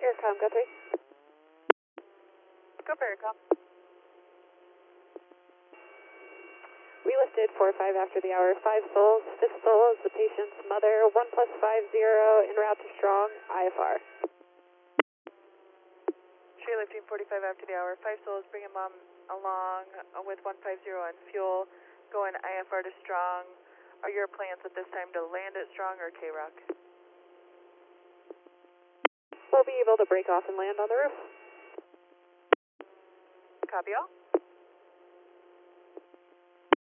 Aircom, Guthrie. Go for Aircom. We lifted 4-5 after the hour. 5 souls. 5th soul is the patient's mother. 1+50 en route to Strong, IFR. Tree lifting 45 after the hour. 5 souls, bringing mom along with 150 on fuel. Going IFR to Strong. Are your plans at this time to land at Strong or K-Rock? We'll be able to break off and land on the roof. Copy all.